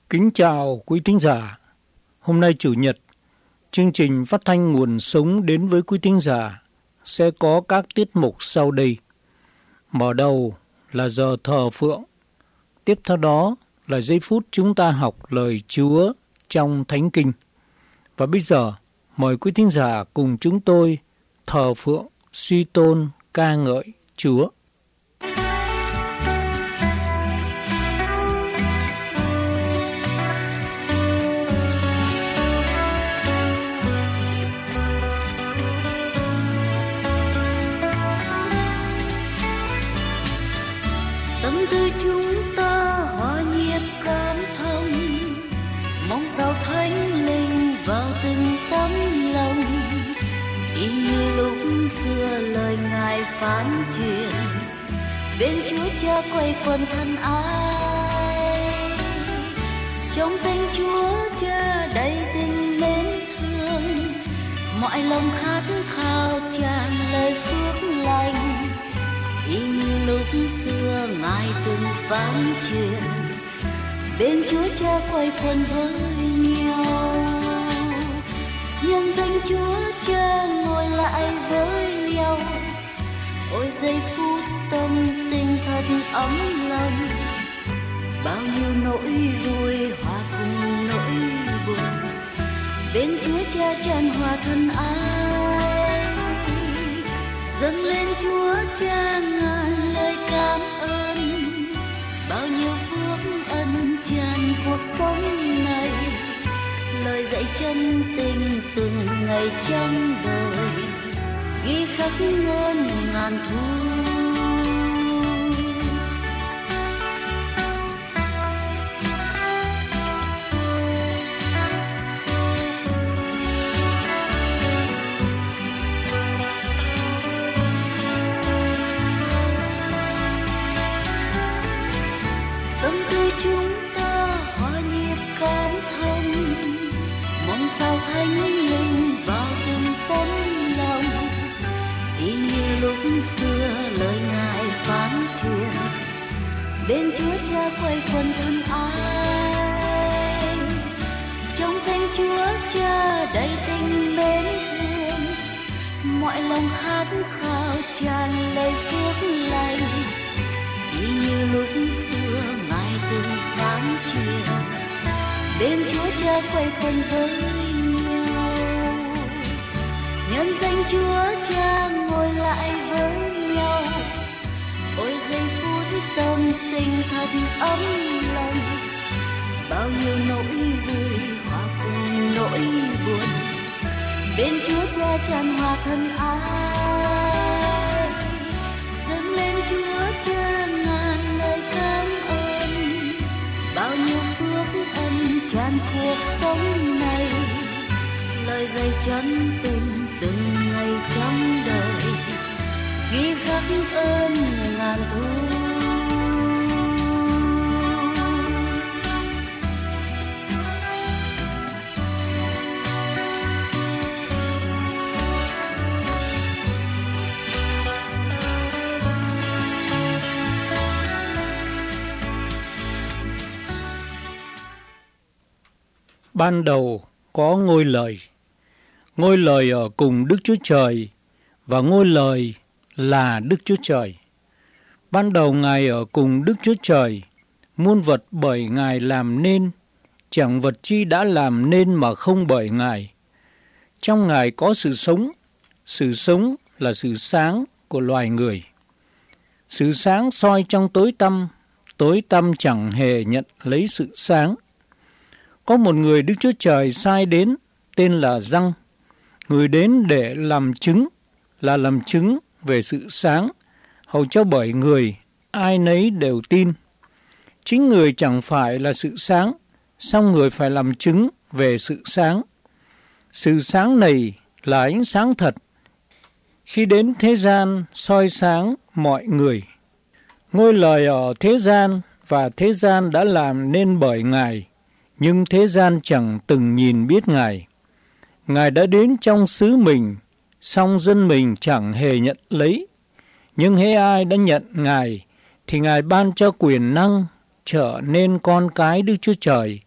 Kính chào quý thính giả. Hôm nay Chủ nhật, chương trình phát thanh Nguồn Sống đến với quý thính giả sẽ có các tiết mục sau đây. Mở đầu là giờ thờ phượng. Tiếp theo đó là giây phút chúng ta học lời Chúa trong Thánh Kinh. Và bây giờ, mời quý thính giả cùng chúng tôi thờ phượng, suy tôn, ca ngợi Chúa. Tâm tư chúng ta hòa nhịp cảm thông, mong sao Thánh Linh vào từng tấm lòng, y như lúc xưa lời Ngài phán truyền, bên Chúa Cha quay quần thân ái. Trong danh Chúa Cha đầy tình mến thương, mọi lòng khát khao tràn lời phước lành, y như lúc xưa Ngài từng phán truyền, bên Chúa Cha quay quần với nhau. Nhân danh Chúa Cha ngồi lại với nhau, ôi giây phút tâm tình thật ấm lòng, bao nhiêu nỗi vui hòa cùng nỗi buồn, bên Chúa Cha tràn hòa thân ái. Dâng lên Chúa Cha ngàn lời cảm ơn, bao nhiêu phước ân tràn cuộc sống này, lời dạy chân tình từng ngày trong đời, ghi khắc ngôn ngàn thu. Tâm tư chúng ta hòa nhịp cảm thông, mong sao Thánh Linh vào từng tấm lòng, y như lúc xưa lời Ngài phán truyền, bên Chúa Cha quay quần thân ái. Trong danh Chúa Cha đầy tình mến thương, mọi lòng khát khao tràn lời phước lành, y như lúc xưa Ngài từng phán truyền, bên Chúa Cha quay quần với nhau. Nhân danh Chúa Cha ngồi lại với nhau, ôi giây phút tâm tình thật ấm lòng, bao nhiêu nỗi vui hòa cùng nỗi buồn, bên Chúa Cha tràn hòa thân ái. Dâng lên Chúa Cha ngàn lời cảm ơn, bao nhiêu phước ân tràn cuộc sống này, lời dạy chân tình từng ngày trong đời, ghi khắc ơn ngàn thu. Ban đầu có ngôi lời ở cùng Đức Chúa Trời, và ngôi lời là Đức Chúa Trời. Ban đầu Ngài ở cùng Đức Chúa Trời, muôn vật bởi Ngài làm nên, chẳng vật chi đã làm nên mà không bởi Ngài. Trong Ngài có sự sống là sự sáng của loài người. Sự sáng soi trong tối tăm chẳng hề nhận lấy sự sáng. Có một người Đức Chúa Trời sai đến, tên là Giăng. Người đến để làm chứng về sự sáng, hầu cho bởi người, ai nấy đều tin. Chính người chẳng phải là sự sáng, song người phải làm chứng về sự sáng. Sự sáng này là ánh sáng thật, khi đến thế gian soi sáng mọi người. Ngôi lời ở thế gian, và thế gian đã làm nên bởi Ngài, nhưng thế gian chẳng từng nhìn biết Ngài. Ngài đã đến trong xứ mình, song dân mình chẳng hề nhận lấy. Nhưng hễ ai đã nhận Ngài, thì Ngài ban cho quyền năng trở nên con cái Đức Chúa Trời,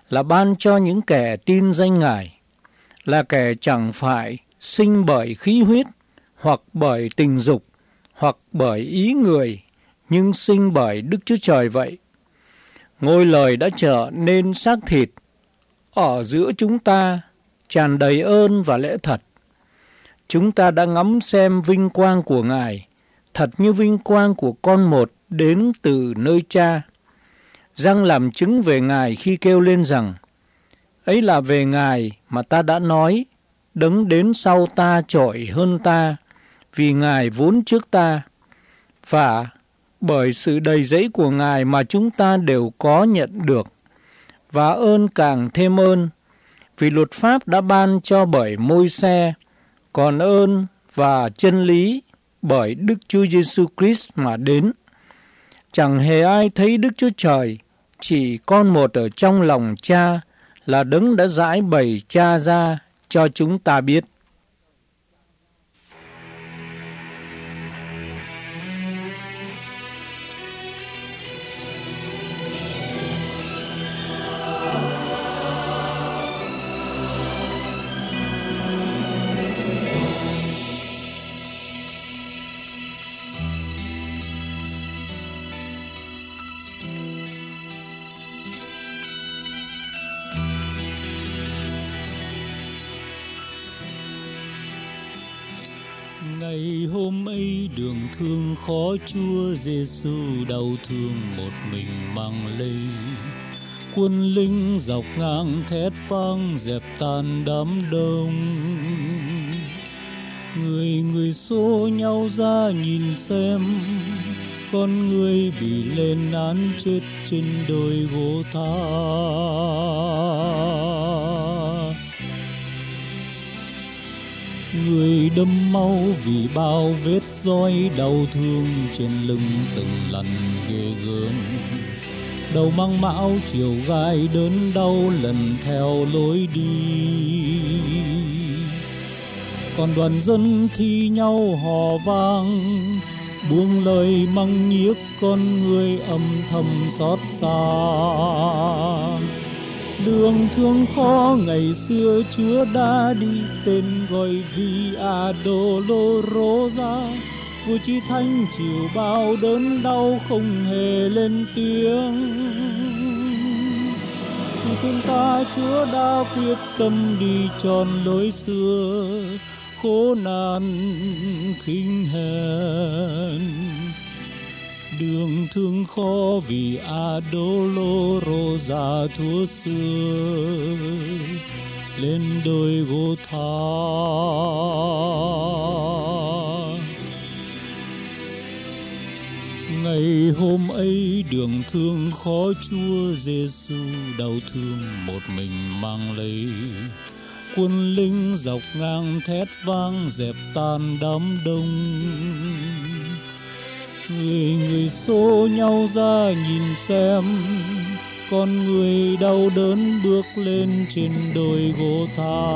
là ban cho những kẻ tin danh Ngài, là kẻ chẳng phải sinh bởi khí huyết, hoặc bởi tình dục, hoặc bởi ý người, nhưng sinh bởi Đức Chúa Trời vậy. Ngôi lời đã trở nên xác thịt ở giữa chúng ta, tràn đầy ơn và lẽ thật. Chúng ta đã ngắm xem vinh quang của Ngài, thật như vinh quang của con một đến từ nơi Cha. Răng làm chứng về Ngài khi kêu lên rằng, ấy là về Ngài mà ta đã nói, đấng đến sau ta trội hơn ta, vì Ngài vốn trước ta. Và bởi sự đầy dẫy của Ngài mà chúng ta đều có nhận được, và ơn càng thêm ơn, vì luật pháp đã ban cho bởi Môi-se, còn ơn và chân lý bởi Đức Chúa Giêsu Christ mà đến. Chẳng hề ai thấy Đức Chúa Trời, chỉ con một ở trong lòng Cha là đấng đã giải bày Cha ra cho chúng ta biết. Ngày hôm ấy đường thương khó Chúa Giêsu đau thương một mình mang lấy. Quân lính dọc ngang thét vang dẹp tan đám đông. Người xô nhau ra nhìn xem, con người bị lên án chết trên đồi gỗ tha. Người đâm máu vì bao vết roi đau thương trên lưng từng lần ghê gớm. Đầu mang mão chiều gai đớn đau lần theo lối đi. Còn đoàn dân thi nhau hò vang, buông lời mắng nhiếc con người âm thầm xót xa. Đường thương khó ngày xưa Chúa đã đi, tên gọi Via Dolorosa. Vua Chí Thánh chịu bao đớn đau không hề lên tiếng. Vì thương ta Chúa đã quyết tâm đi tròn lối xưa, khổ nạn khinh hèn. Đường thương khó vì Dolorosa thuở xưa lên đồi gỗ tha. Ngày hôm ấy đường thương khó Chúa Giêsu đau thương một mình mang lấy. Quân lính dọc ngang thét vang dẹp tan đám đông. Người xô nhau ra nhìn xem, con người đau đớn bước lên trên đồi gỗ tha.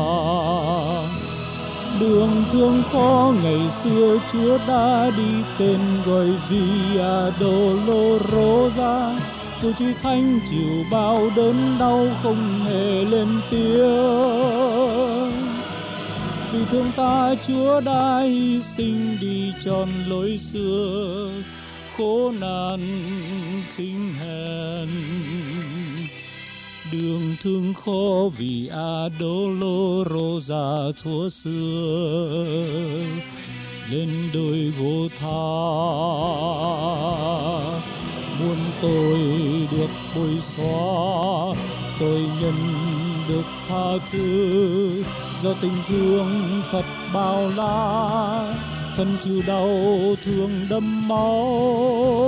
Đường thương khó ngày xưa Chúa đã đi, tên gọi Via Dolorosa. Vua Chí Thánh chịu bao đớn đau không hề lên tiếng. Vì thương ta Chúa đã hy sinh đi tròn lối xưa, khổ nạn khinh hèn. Đường thương khó vì Dolorosa thuở xưa lên đồi gỗ tha. Muôn tôi được bôi xóa, tội nhân được tha thứ, do tình thương thật bao la, thân chịu đau thương đẫm máu.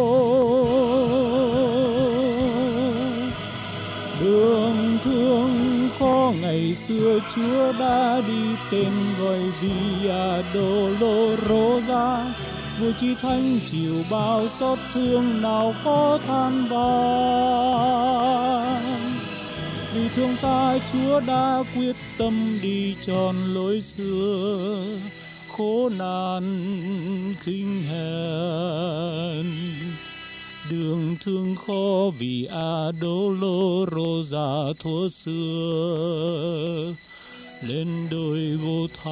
Đường thương khó ngày xưa Chúa đã đi, tên gọi Via Dolorosa. Vua Chí Thánh chịu bao xót thương nào có than vãn. Vì thương ta Chúa đã quyết tâm đi tròn lối xưa, khổ nạn khinh hèn. đường thương khó vì Dolorosa thuở xưa lên đồi Gotha.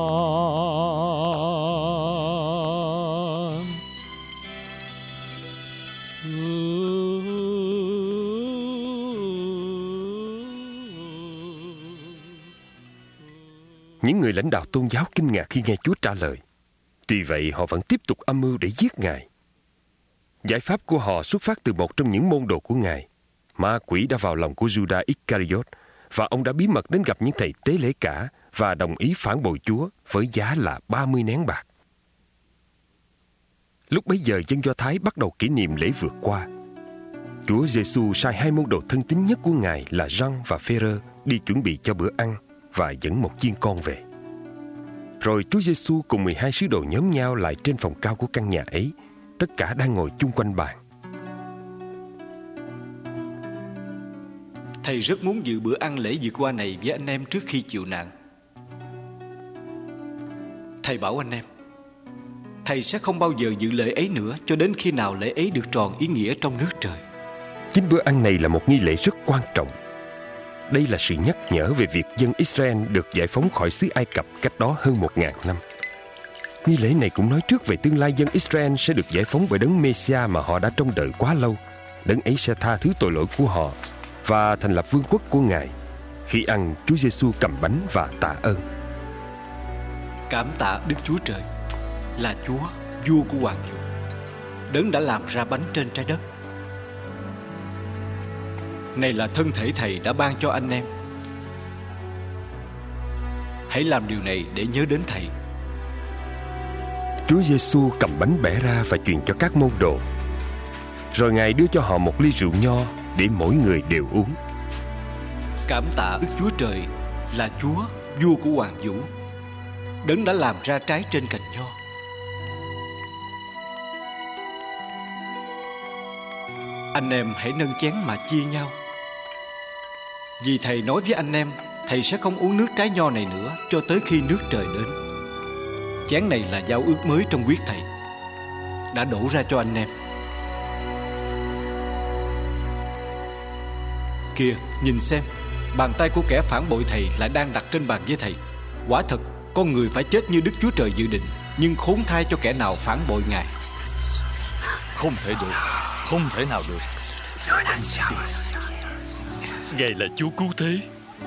Những người lãnh đạo tôn giáo kinh ngạc khi nghe Chúa trả lời. Tuy vậy họ vẫn tiếp tục âm mưu để giết Ngài. Giải pháp của họ xuất phát từ một trong những môn đồ của Ngài. Ma quỷ đã vào lòng của Judas Iscariot và ông đã bí mật đến gặp những thầy tế lễ cả và đồng ý phản bội Chúa với giá là 30 nén bạc. Lúc bấy giờ dân Do Thái bắt đầu kỷ niệm lễ vượt qua. Chúa Giêsu sai 2 môn đồ thân tín nhất của Ngài là Gioan và Phêrô đi chuẩn bị cho bữa ăn và dẫn một chiên con về. Rồi Chúa Giêsu cùng 12 sứ đồ nhóm nhau lại trên phòng cao của căn nhà ấy. Tất cả đang ngồi chung quanh bàn. Thầy rất muốn dự bữa ăn lễ vượt qua này với anh em trước khi chịu nạn. Thầy bảo anh em, thầy sẽ không bao giờ dự lễ ấy nữa cho đến khi nào lễ ấy được tròn ý nghĩa trong nước trời. Chính bữa ăn này là một nghi lễ rất quan trọng. Đây là sự nhắc nhở về việc dân Israel được giải phóng khỏi xứ Ai Cập cách đó hơn 1000 năm. Nghi lễ này cũng nói trước về tương lai dân Israel sẽ được giải phóng bởi đấng Mêsia mà họ đã trông đợi quá lâu. Đấng ấy sẽ tha thứ tội lỗi của họ và thành lập vương quốc của Ngài. Khi ăn, Chúa Giêsu cầm bánh và tạ ơn. Cảm tạ Đức Chúa Trời là Chúa, vua của hoàng vũ, đấng đã làm ra bánh trên trái đất. Này là thân thể Thầy đã ban cho anh em. Hãy làm điều này để nhớ đến Thầy. Chúa Giêsu cầm bánh bẻ ra và truyền cho các môn đồ. Rồi Ngài đưa cho họ một ly rượu nho để mỗi người đều uống. Cảm tạ Đức Chúa Trời là Chúa, vua của hoàng vũ, đấng đã làm ra trái trên cành nho. Anh em hãy nâng chén mà chia nhau. Vì Thầy nói với anh em, Thầy sẽ không uống nước trái nho này nữa cho tới khi nước trời đến. Chén này là giao ước mới trong huyết Thầy, đã đổ ra cho anh em. Kìa, nhìn xem, bàn tay của kẻ phản bội Thầy lại đang đặt trên bàn với Thầy. Quả thật, con người phải chết như Đức Chúa Trời dự định, nhưng khốn thay cho kẻ nào phản bội Ngài. Không thể được, không thể nào được. Ngài là Chúa cứu thế.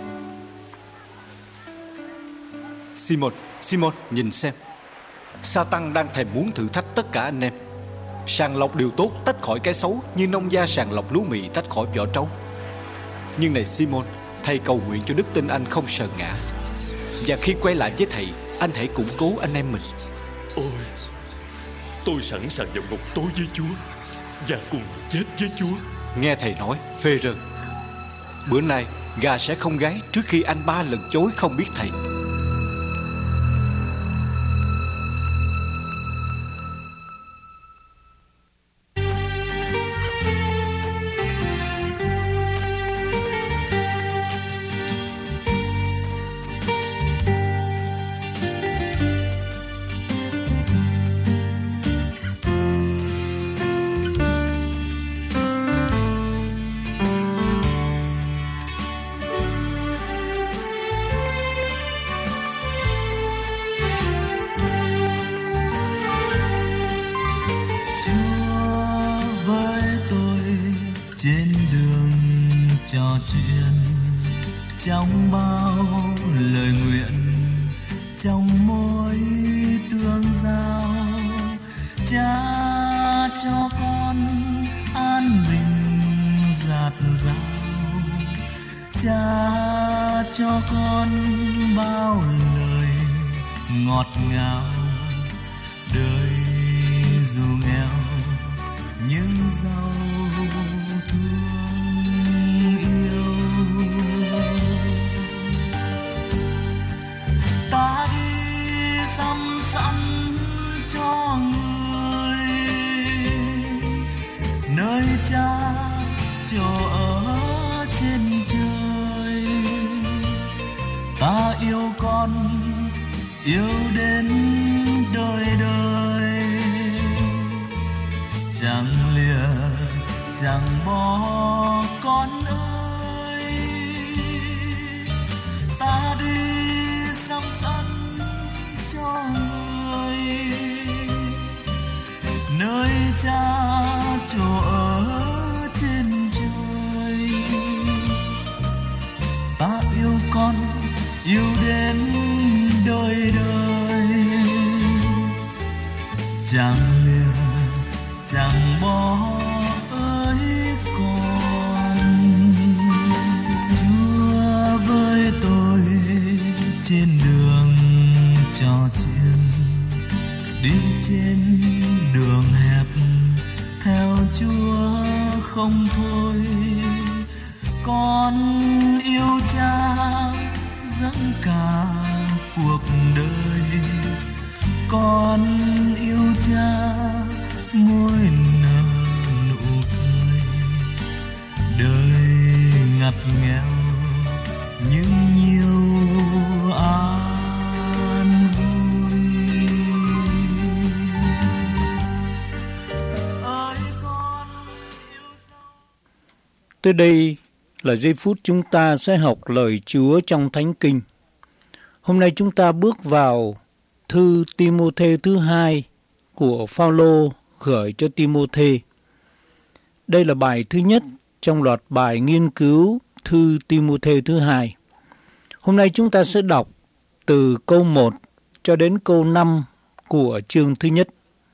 Simon, nhìn xem. Sa-tăng đang thèm muốn thử thách tất cả anh em. Sàng lọc điều tốt tách khỏi cái xấu như nông gia sàng lọc lúa mì tách khỏi vỏ trấu. Nhưng này Simon, Thầy cầu nguyện cho đức tin anh không sờn ngã. Và khi quay lại với Thầy, anh hãy củng cố anh em mình. Ôi, tôi sẵn sàng vào ngục tối với Chúa và cùng chết với Chúa. Nghe Thầy nói, Phêrô, bữa nay gà sẽ không gáy trước khi anh 3 lần chối không biết Thầy. Trong bao lời nguyện, trong mỗi tương giao, Cha cho con an bình dạt dào. Cha cho con bao lời ngọt ngào, đời dù nghèo nhưng giàu thương yêu. Ta đi sắm sẵn cho người nơi Cha cho ở trên trời. Ta yêu con, yêu đến đời đời, chẳng lìa chẳng bỏ con ơi. Ta đi sắm sẵn cho người nơi Cha chỗ ở trên trời. Ta yêu con, yêu đến đời đời, chẳng lìa chẳng bỏ ơi con. Chúa với tôi trên đường trò chuyện, đi trên đường hẹp theo Chúa không thôi. Con yêu Cha dẫn cả cuộc đời, con yêu Cha môi nở nụ cười. Đời ngặt nghèo nhưng nhiều an vui. Ơi con yêu dấu. Tới đây là giây phút chúng ta sẽ học lời Chúa trong Thánh Kinh. Hôm nay chúng ta bước vào thư Ti-mô-thê thứ 2 của Phao-lô gửi cho Ti-mô-thê. Đây là bài thứ nhất trong loạt bài nghiên cứu thư Ti-mô-thê thứ 2. Hôm nay chúng ta sẽ đọc từ câu 1 cho đến câu 5 của chương thứ nhất.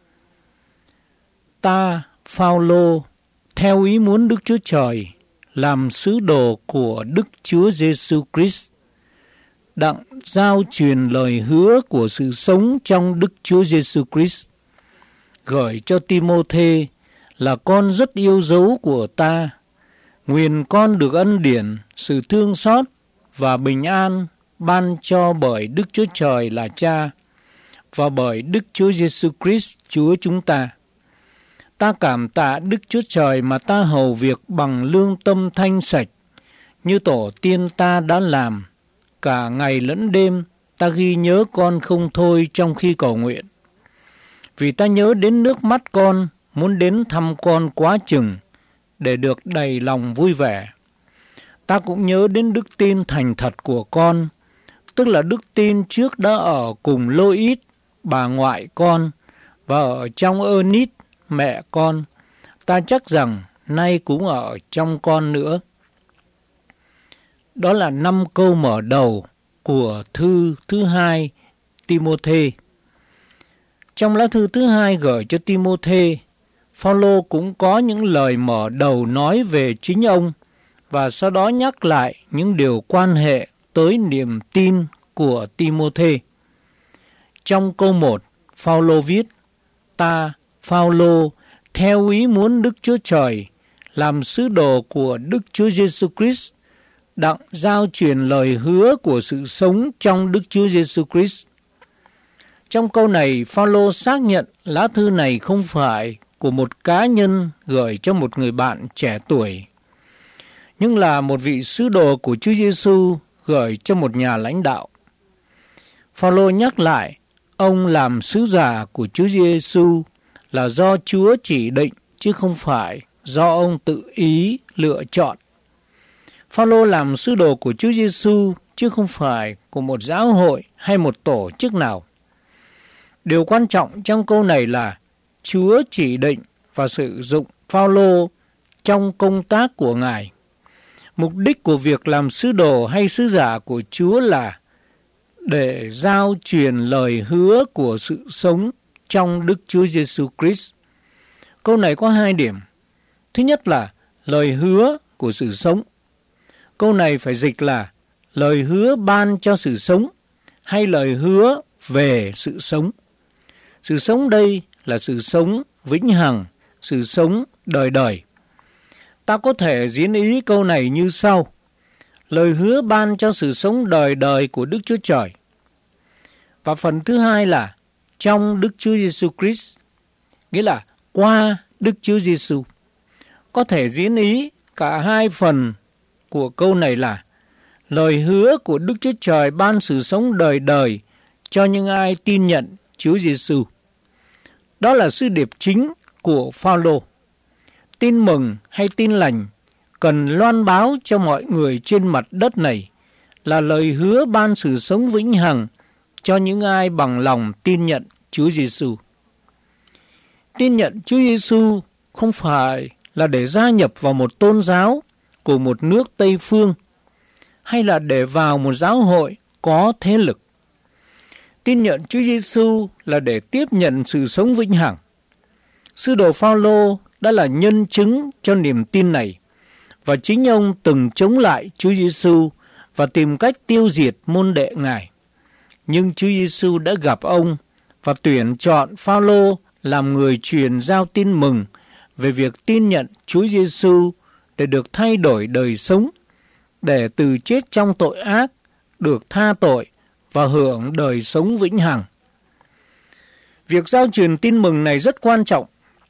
Ta, Phao-lô, theo ý muốn Đức Chúa Trời, làm sứ đồ của Đức Chúa Giêsu Christ, đặng giao truyền lời hứa của sự sống trong Đức Chúa Giêsu Christ, gửi cho Ti-mô-thê là con rất yêu dấu của ta. Nguyện con được ân điển, sự thương xót và bình an ban cho bởi Đức Chúa Trời là Cha và bởi Đức Chúa Giêsu Christ Chúa chúng ta. Ta cảm tạ Đức Chúa Trời mà ta hầu việc bằng lương tâm thanh sạch, như tổ tiên ta đã làm. Cả ngày lẫn đêm ta ghi nhớ con không thôi trong khi cầu nguyện. Vì ta nhớ đến nước mắt con, muốn đến thăm con quá chừng, để được đầy lòng vui vẻ. Ta cũng nhớ đến đức tin thành thật của con, tức là đức tin trước đã ở cùng Lô-ít, bà ngoại con, và ở trong Ơ-nít, mẹ con. Ta chắc rằng nay cũng ở trong con nữa. Đó là 5 câu mở đầu của thư thứ 2 Ti-mô-thê. Trong lá thư thứ 2 gửi cho Ti-mô-thê, Phao-lô cũng có những lời mở đầu nói về chính ông và sau đó nhắc lại những điều quan hệ tới niềm tin của Ti-mô-thê. Trong câu 1, Phao-lô viết: Ta, Phao-lô, theo ý muốn Đức Chúa Trời, làm sứ đồ của Đức Chúa Giêsu Christ, đặng giao truyền lời hứa của sự sống trong Đức Chúa Giêsu Christ. Trong câu này, Phao-lô xác nhận lá thư này không phải của một cá nhân gửi cho một người bạn trẻ tuổi, nhưng là một vị sứ đồ của Chúa Giêsu gửi cho một nhà lãnh đạo. Phao-lô nhắc lại, ông làm sứ giả của Chúa Giêsu là do Chúa chỉ định, chứ không phải do ông tự ý lựa chọn. Phao-lô làm sứ đồ của Chúa Giêsu chứ không phải của một giáo hội hay một tổ chức nào. Điều quan trọng trong câu này là Chúa chỉ định và sử dụng Phao-lô trong công tác của Ngài. Mục đích của việc làm sứ đồ hay sứ giả của Chúa là để giao truyền lời hứa của sự sống trong Đức Chúa Giêsu Christ. Câu này có 2 điểm. Thứ nhất là lời hứa của sự sống. Câu này phải dịch là lời hứa ban cho sự sống hay lời hứa về sự sống. Sự sống đây là sự sống vĩnh hằng, sự sống đời đời. Ta có thể diễn ý câu này như sau: lời hứa ban cho sự sống đời đời của Đức Chúa Trời. Và phần thứ hai là trong Đức Chúa Giêsu Christ, nghĩa là qua Đức Chúa Giêsu. Có thể diễn ý cả 2 phần của câu này là lời hứa của Đức Chúa Trời ban sự sống đời đời cho những ai tin nhận Chúa Giêsu. Đó là sứ điệp chính của Phao-lô. tin mừng hay tin lành cần loan báo cho mọi người trên mặt đất này là lời hứa ban sự sống vĩnh hằng cho những ai bằng lòng tin nhận Chúa Giêsu. Tin nhận Chúa Giêsu không phải là để gia nhập vào một tôn giáo của một nước Tây phương hay là để vào một giáo hội có thế lực. Tin nhận Chúa Giêsu là để tiếp nhận sự sống vĩnh hằng. Sư đồ Phao-lô đã là nhân chứng cho niềm tin này, và chính ông từng chống lại Chúa Giêsu và tìm cách tiêu diệt môn đệ Ngài. Nhưng Chúa Giêsu đã gặp ông và tuyển chọn Phao-lô làm người truyền giao tin mừng về việc tin nhận Chúa Giêsu để được thay đổi đời sống, để từ chết trong tội ác được tha tội và hưởng đời sống vĩnh hằng. Việc giao truyền tin mừng này rất quan trọng,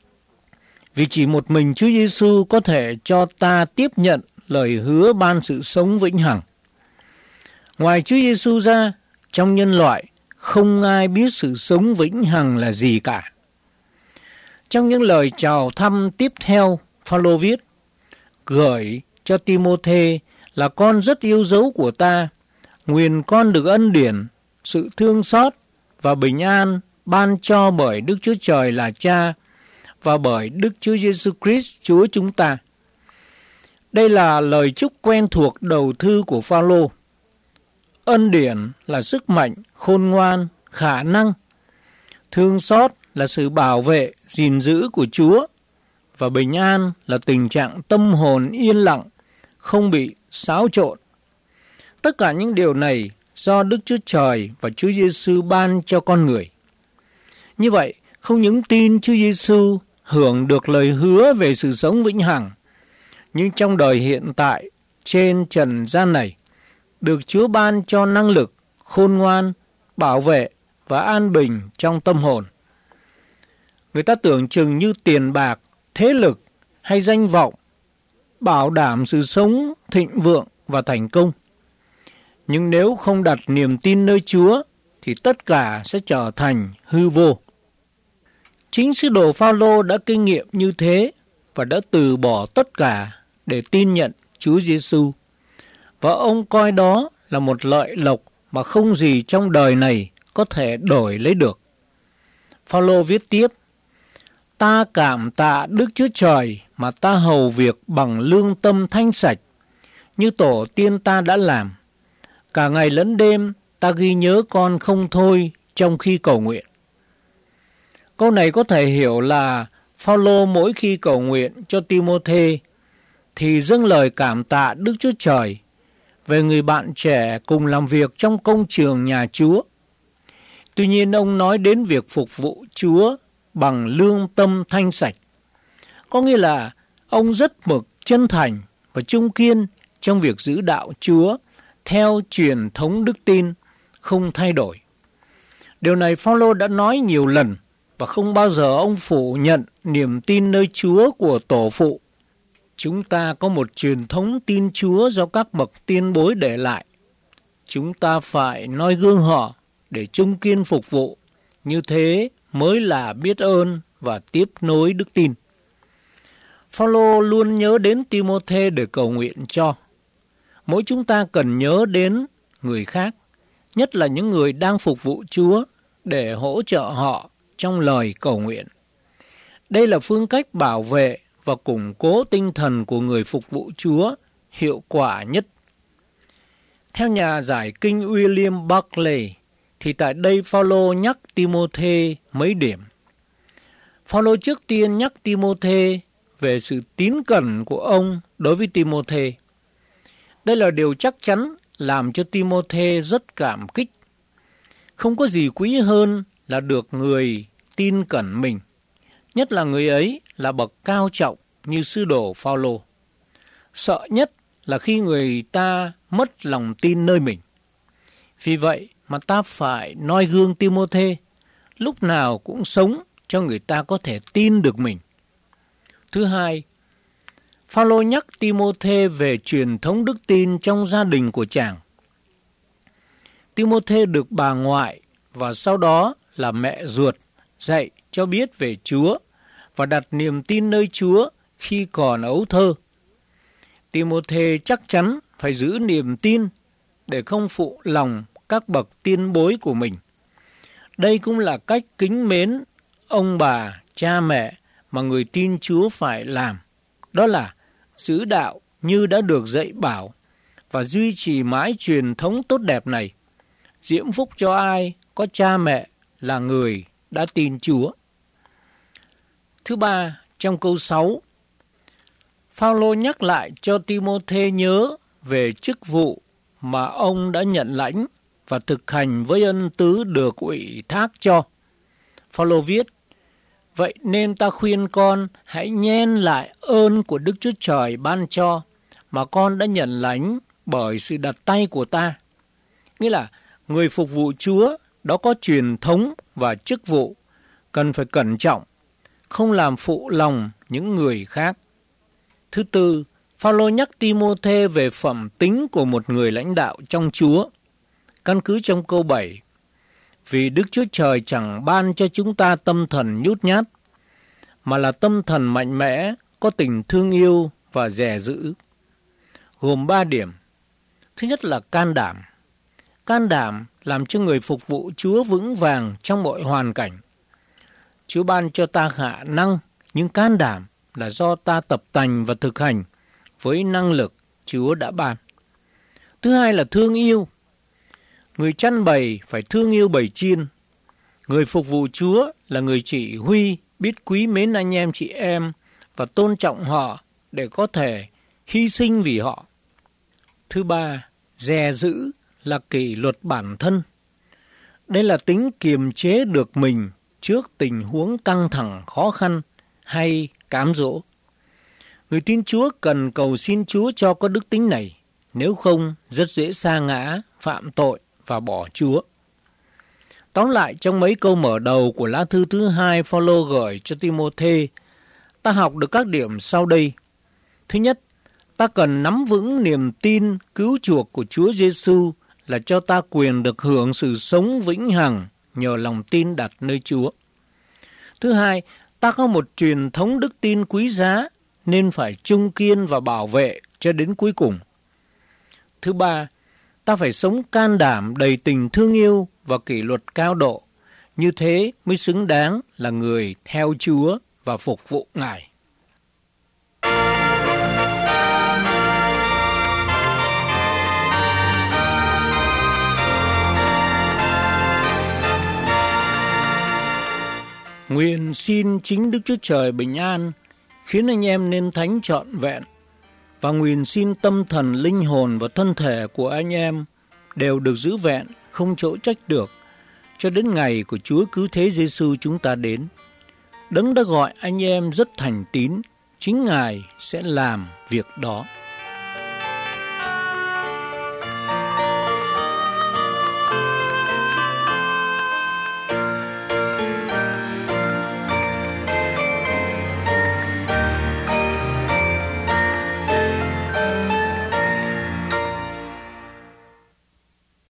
vì chỉ một mình Chúa Giêsu có thể cho ta tiếp nhận lời hứa ban sự sống vĩnh hằng. Ngoài Chúa Giêsu ra, trong nhân loại không ai biết sự sống vĩnh hằng là gì cả. Trong những lời chào thăm tiếp theo, Phao-lô viết: gửi cho Ti-mô-thê là con rất yêu dấu của ta, nguyện con được ân điển, sự thương xót và bình an ban cho bởi Đức Chúa Trời là Cha và bởi Đức Chúa Giêsu Christ Chúa chúng ta. Đây là lời chúc quen thuộc đầu thư của Phao-lô. Ân điển là sức mạnh, khôn ngoan, khả năng. Thương xót là sự bảo vệ, gìn giữ của Chúa. Và bình an là tình trạng tâm hồn yên lặng, không bị xáo trộn. Tất cả những điều này do Đức Chúa Trời và Chúa Giêsu ban cho con người. Như vậy, không những tin Chúa Giêsu hưởng được lời hứa về sự sống vĩnh hằng, nhưng trong đời hiện tại trên trần gian này, được Chúa ban cho năng lực, khôn ngoan, bảo vệ và an bình trong tâm hồn. Người ta tưởng chừng như tiền bạc, thế lực hay danh vọng bảo đảm sự sống thịnh vượng và thành công. Nhưng nếu không đặt niềm tin nơi Chúa thì tất cả sẽ trở thành hư vô. Chính sứ đồ Phao-lô đã kinh nghiệm như thế và đã từ bỏ tất cả để tin nhận Chúa Giêsu. Và ông coi đó là một lợi lộc mà không gì trong đời này có thể đổi lấy được. Phao-lô viết tiếp: ta cảm tạ Đức Chúa Trời mà ta hầu việc bằng lương tâm thanh sạch, như tổ tiên ta đã làm. Cả ngày lẫn đêm ta ghi nhớ con không thôi trong khi cầu nguyện. Câu này có thể hiểu là Phao-lô mỗi khi cầu nguyện cho Ti-mô-thê thì dâng lời cảm tạ Đức Chúa Trời về người bạn trẻ cùng làm việc trong công trường nhà Chúa. Tuy nhiên ông nói đến việc phục vụ Chúa bằng lương tâm thanh sạch. Có nghĩa là ông rất mực chân thành và trung kiên trong việc giữ đạo Chúa theo truyền thống đức tin không thay đổi. Điều này Phao-lô đã nói nhiều lần và không bao giờ ông phủ nhận niềm tin nơi Chúa của tổ phụ. Chúng ta có một truyền thống tin Chúa do các bậc tiên bối để lại. Chúng ta phải noi gương họ để trung kiên phục vụ. Như thế mới là biết ơn và tiếp nối đức tin. Phao-lô luôn nhớ đến Ti-mô-thê để cầu nguyện cho. Mỗi chúng ta cần nhớ đến người khác, nhất là những người đang phục vụ Chúa, để hỗ trợ họ trong lời cầu nguyện. Đây là phương cách bảo vệ và củng cố tinh thần của người phục vụ Chúa hiệu quả nhất. Theo nhà giải kinh William Barclay, thì tại đây Phao-lô nhắc Ti-mô-thê mấy điểm. Phao-lô trước tiên nhắc Ti-mô-thê về sự tín cẩn của ông đối với Ti-mô-thê. Đây là điều chắc chắn làm cho Ti-mô-thê rất cảm kích. Không có gì quý hơn là được người tin cẩn mình, nhất là người ấy là bậc cao trọng như sứ đồ Phao-lô. Sợ nhất là khi người ta mất lòng tin nơi mình. Vì vậy mà ta phải noi gương Ti-mô-thê, lúc nào cũng sống cho người ta có thể tin được mình. Thứ hai, Phao-lô nhắc Ti-mô-thê về truyền thống đức tin trong gia đình của chàng. Ti-mô-thê được bà ngoại và sau đó là mẹ ruột dạy cho biết về Chúa và đặt niềm tin nơi Chúa khi còn ấu thơ. Timôthê chắc chắn phải giữ niềm tin để không phụ lòng các bậc tiên bối của mình. Đây cũng là cách kính mến ông bà, cha mẹ mà người tin Chúa phải làm. Đó là giữ đạo như đã được dạy bảo và duy trì mãi truyền thống tốt đẹp này. Diễm phúc cho ai có cha mẹ là người đã tin Chúa. Thứ ba, trong câu 6, Phao-lô nhắc lại cho Timôthê nhớ về chức vụ mà ông đã nhận lãnh và thực hành với ân tứ được ủy thác cho. Phao-lô viết: vậy nên ta khuyên con hãy nhen lại ơn của Đức Chúa Trời ban cho mà con đã nhận lãnh bởi sự đặt tay của ta. Nghĩa là người phục vụ Chúa đó có truyền thống và chức vụ, cần phải cẩn trọng, không làm phụ lòng những người khác. Thứ tư, Phao-lô nhắc Timôthê về phẩm tính của một người lãnh đạo trong Chúa. Căn cứ trong câu 7, vì Đức Chúa Trời chẳng ban cho chúng ta tâm thần nhút nhát, mà là tâm thần mạnh mẽ, có tình thương yêu và dè dữ. Gồm 3 điểm. Thứ nhất là can đảm. Can đảm làm cho người phục vụ Chúa vững vàng trong mọi hoàn cảnh. Chúa ban cho ta khả năng, nhưng can đảm là do ta tập tành và thực hành với năng lực Chúa đã ban. Thứ hai là thương yêu. Người chăn bầy phải thương yêu bầy chiên. Người phục vụ Chúa là người chỉ huy, biết quý mến anh em chị em và tôn trọng họ để có thể hy sinh vì họ. Thứ ba, dè giữ là kỷ luật bản thân. Đây là tính kiềm chế được mình trước tình huống căng thẳng, khó khăn hay cám dỗ. Người tin Chúa cần cầu xin Chúa cho có đức tính này, nếu không rất dễ sa ngã, phạm tội và bỏ Chúa. Tóm lại, trong mấy câu mở đầu của lá thư thứ 2 Phao-lô gửi cho Timôthê, ta học được các điểm sau đây. Thứ nhất, ta cần nắm vững niềm tin cứu chuộc của Chúa Giêsu là cho ta quyền được hưởng sự sống vĩnh hằng nhờ lòng tin đặt nơi Chúa. Thứ hai, ta có một truyền thống đức tin quý giá nên phải trung kiên và bảo vệ cho đến cuối cùng. Thứ ba, ta phải sống can đảm, đầy tình thương yêu và kỷ luật cao độ. Như thế mới xứng đáng là người theo Chúa và phục vụ Ngài. Nguyện xin chính Đức Chúa Trời bình an, khiến anh em nên thánh trọn vẹn, và nguyện xin tâm thần, linh hồn và thân thể của anh em đều được giữ vẹn, không chỗ trách được, cho đến ngày của Chúa Cứu Thế Giêsu chúng ta đến. Đấng đã gọi anh em rất thành tín, chính Ngài sẽ làm việc đó.